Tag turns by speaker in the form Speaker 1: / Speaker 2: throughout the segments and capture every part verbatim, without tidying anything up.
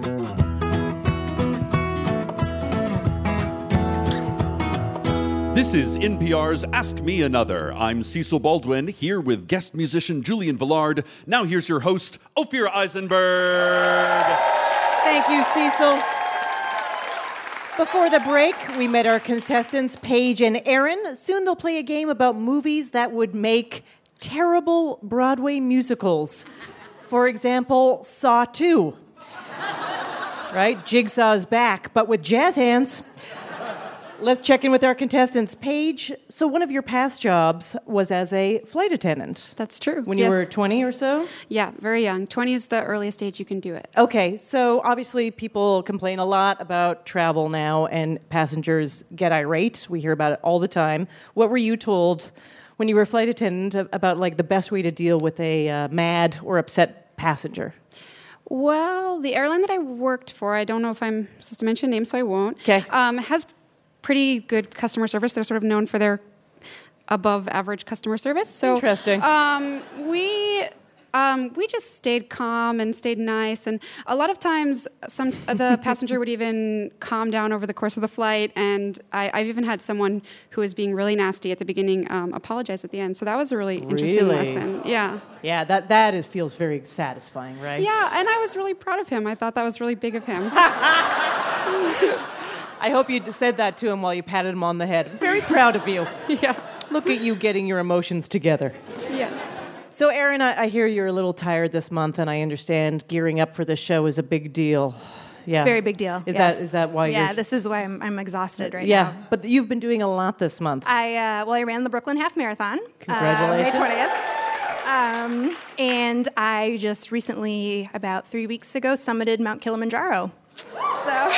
Speaker 1: This is N P R's Ask Me Another. I'm Cecil Baldwin, here with guest musician Julian Villard. Now here's your host, Ophira Eisenberg.
Speaker 2: Thank you, Cecil. Before the break, we met our contestants, Paige and Aaron. Soon they'll play a game about movies that would make terrible Broadway musicals. For example, Saw two. Right? Jigsaw's back, but with jazz hands. Let's check in with our contestants. Paige, so one of your past jobs was as a flight attendant.
Speaker 3: That's true.
Speaker 2: When
Speaker 3: yes.
Speaker 2: you were twenty or so?
Speaker 3: Yeah, very young. twenty is the earliest age you can do it.
Speaker 2: Okay, so obviously people complain a lot about travel now, and passengers get irate. We hear about it all the time. What were you told when you were a flight attendant about like the best way to deal with a uh, mad or upset passenger?
Speaker 3: Well, the airline that I worked for, I don't know if I'm supposed to mention names, so I won't,
Speaker 2: okay.
Speaker 3: um, has pretty good customer service. They're sort of known for their above average customer service. So
Speaker 2: interesting.
Speaker 3: Um, we um, we just stayed calm and stayed nice, and a lot of times some the passenger would even calm down over the course of the flight. And I, I've even had someone who was being really nasty at the beginning um, apologize at the end. So that was a really, really interesting lesson. Yeah.
Speaker 2: Yeah, that that is feels very satisfying, right?
Speaker 3: Yeah, and I was really proud of him. I thought that was really big of him.
Speaker 2: I hope you said that to him while you patted him on the head. I'm very proud of you.
Speaker 3: Yeah.
Speaker 2: Look at you getting your emotions together.
Speaker 3: Yes.
Speaker 2: So, Aaron, I, I hear you're a little tired this month, and I understand gearing up for this show is a big deal. Yeah.
Speaker 4: Very big deal.
Speaker 2: Is
Speaker 4: yes.
Speaker 2: that is that why?
Speaker 4: Yeah,
Speaker 2: you're...
Speaker 4: this is why I'm, I'm exhausted right
Speaker 2: yeah,
Speaker 4: now.
Speaker 2: Yeah, but you've been doing a lot this month.
Speaker 4: I uh, well, I ran the Brooklyn Half Marathon.
Speaker 2: Congratulations.
Speaker 4: Uh, May twentieth. Um, and I just recently, about three weeks ago, summited Mount Kilimanjaro. So.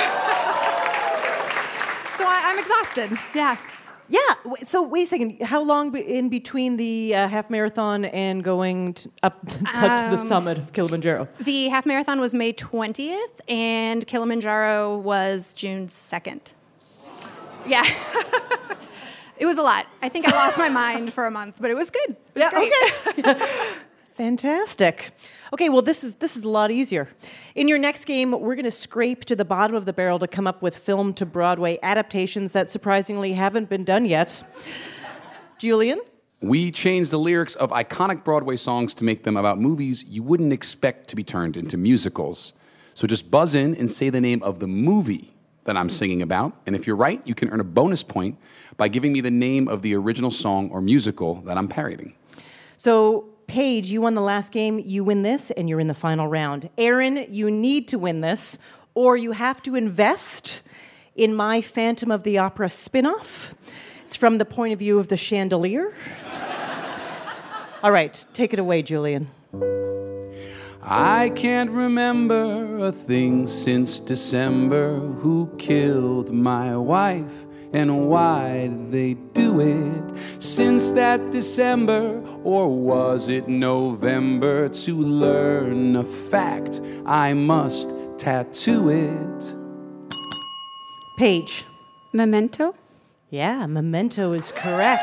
Speaker 4: So I, I'm exhausted, yeah.
Speaker 2: Yeah, so wait a second. How long be- in between the uh, half marathon and going t- up to, um, to the summit of Kilimanjaro?
Speaker 4: The half marathon was May twentieth, and Kilimanjaro was June second. Yeah. It was a lot. I think I lost my mind for a month, but it was good. It was
Speaker 2: yeah,
Speaker 4: great.
Speaker 2: Okay. Fantastic. Okay, well, this is this is a lot easier. In your next game, we're going to scrape to the bottom of the barrel to come up with film to Broadway adaptations that surprisingly haven't been done yet. Julian?
Speaker 5: We changed the lyrics of iconic Broadway songs to make them about movies you wouldn't expect to be turned into musicals. So just buzz in and say the name of the movie that I'm singing about. And if you're right, you can earn a bonus point by giving me the name of the original song or musical that I'm parodying.
Speaker 2: So, Paige, you won the last game, you win this, and you're in the final round. Aaron, you need to win this, or you have to invest in my Phantom of the Opera spin-off. It's from the point of view of the chandelier. All right, take it away, Julian.
Speaker 5: I can't remember a thing since December. Who killed my wife? And why did they do it since that December? Or was it November? To learn a fact, I must tattoo it.
Speaker 2: Paige.
Speaker 3: Memento?
Speaker 2: Yeah, Memento is correct.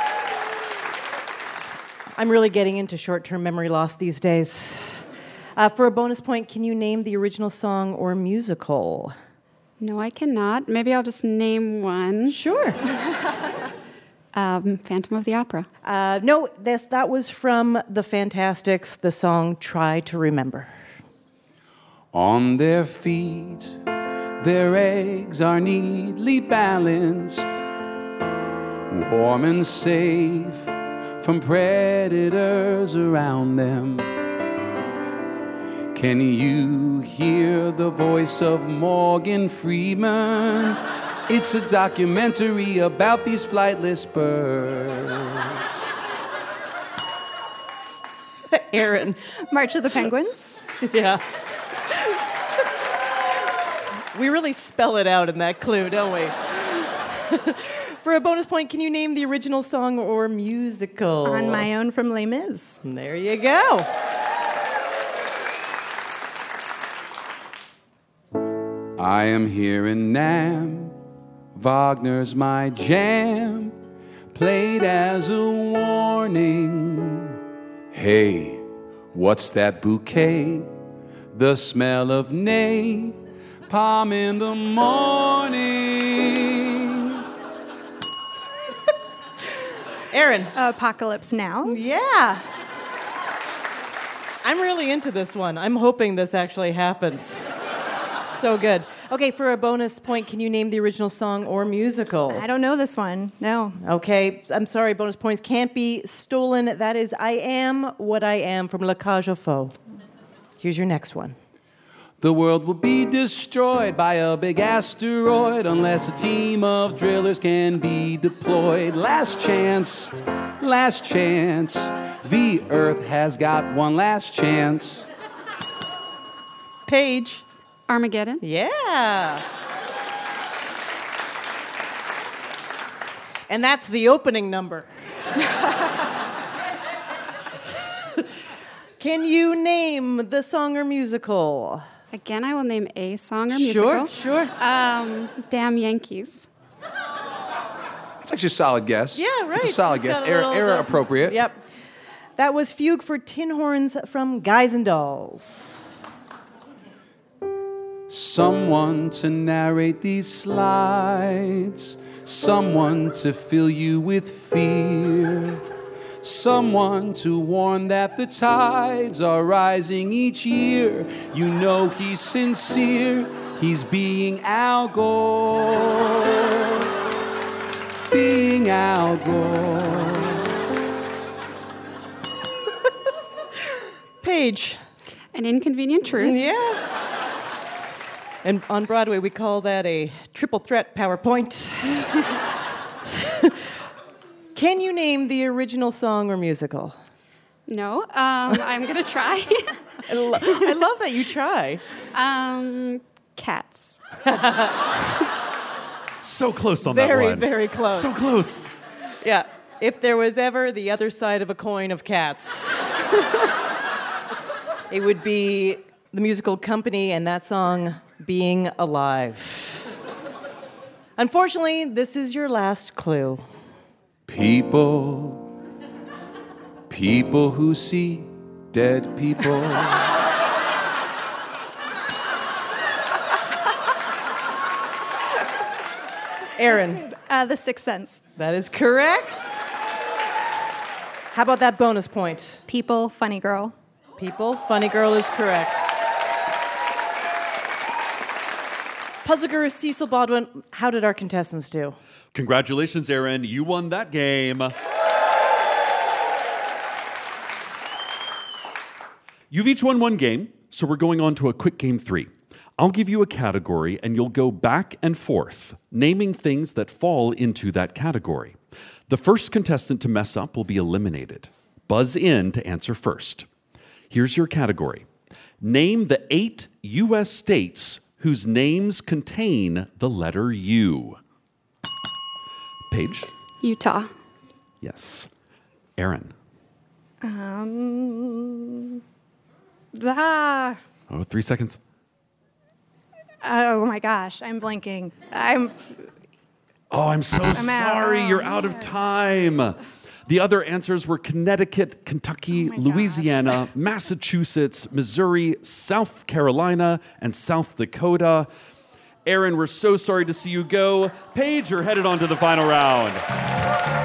Speaker 2: I'm really getting into short-term memory loss these days. Uh, for a bonus point, can you name the original song or musical?
Speaker 3: No, I cannot. Maybe I'll just name one.
Speaker 2: Sure.
Speaker 3: um, Phantom of the Opera.
Speaker 2: Uh, no, this, that was from the Fantastics, the song Try to Remember.
Speaker 5: On their feet, their eggs are neatly balanced, warm and safe from predators around them. Can you hear the voice of Morgan Freeman? It's a documentary about these flightless birds.
Speaker 2: Aaron.
Speaker 4: March of the Penguins.
Speaker 2: Yeah. We really spell it out in that clue, don't we? For a bonus point, can you name the original song or musical?
Speaker 4: On My Own from Les Mis.
Speaker 2: There you go.
Speaker 5: I am here in Nam, Wagner's my jam, played as a warning. Hey, what's that bouquet the smell of napalm in the morning.
Speaker 2: Aaron.
Speaker 4: Apocalypse Now.
Speaker 2: Yeah. I'm really into this one. I'm hoping this actually happens. So good. Okay, for a bonus point, can you name the original song or musical?
Speaker 4: I don't know this one. No.
Speaker 2: Okay, I'm sorry, bonus points can't be stolen. That is I Am What I Am from La Cage aux Folles. Here's your next one.
Speaker 5: The world will be destroyed by a big asteroid unless a team of drillers can be deployed. Last chance, last chance. The Earth has got one last chance.
Speaker 2: Paige.
Speaker 3: Armageddon.
Speaker 2: Yeah. And that's the opening number. Can you name the song or musical?
Speaker 3: Again, I will name a song or
Speaker 2: Sure,
Speaker 3: musical.
Speaker 2: sure.
Speaker 3: Um, Damn Yankees.
Speaker 5: That's actually a solid guess.
Speaker 2: Yeah, right.
Speaker 5: It's a solid
Speaker 2: It's
Speaker 5: guess.
Speaker 2: got a
Speaker 5: Era,
Speaker 2: little,
Speaker 5: era
Speaker 2: uh,
Speaker 5: appropriate.
Speaker 2: Yep. That was Fugue for Tin Horns from Guys and Dolls.
Speaker 5: Someone to narrate these slides, someone to fill you with fear, someone to warn that the tides are rising each year. You know he's sincere, he's being Al Gore, being Al Gore.
Speaker 2: Paige.
Speaker 3: An Inconvenient Truth.
Speaker 2: Yeah. And on Broadway, we call that a triple threat PowerPoint. Can you name the original song or musical?
Speaker 3: No, um, I'm going to try.
Speaker 2: I, lo- I love that you try.
Speaker 3: um, Cats.
Speaker 1: So close on
Speaker 2: Very,
Speaker 1: that one.
Speaker 2: very close.
Speaker 1: So close.
Speaker 2: Yeah. If there was ever the other side of a coin of cats, it would be the musical Company and that song, Being Alive. Unfortunately, this is your last clue.
Speaker 5: People, people who see dead people.
Speaker 2: Aaron.
Speaker 4: Uh, the Sixth Sense.
Speaker 2: That is correct. How about that bonus point?
Speaker 4: People, Funny Girl.
Speaker 2: People, Funny Girl is correct. Puzzle Guru Cecil Baldwin, how did our contestants do?
Speaker 1: Congratulations, Aaron. You won that game. You've each won one game, so we're going on to a quick game three. I'll give you a category, and you'll go back and forth, naming things that fall into that category. The first contestant to mess up will be eliminated. Buzz in to answer first. Here's your category. Name the eight U S states whose names contain the letter U. Paige?
Speaker 3: Utah.
Speaker 1: Yes. Aaron?
Speaker 4: Um, ah,
Speaker 1: Oh, three seconds.
Speaker 4: oh my gosh, I'm blanking. I'm.
Speaker 1: Oh, I'm so
Speaker 4: out.
Speaker 1: sorry.
Speaker 4: Oh,
Speaker 1: You're out of
Speaker 4: man.
Speaker 1: time. The other answers were Connecticut, Kentucky,
Speaker 4: Oh my
Speaker 1: Louisiana, Massachusetts, Missouri, South Carolina, and South Dakota. Aaron, we're so sorry to see you go. Paige, you're headed on to the final round.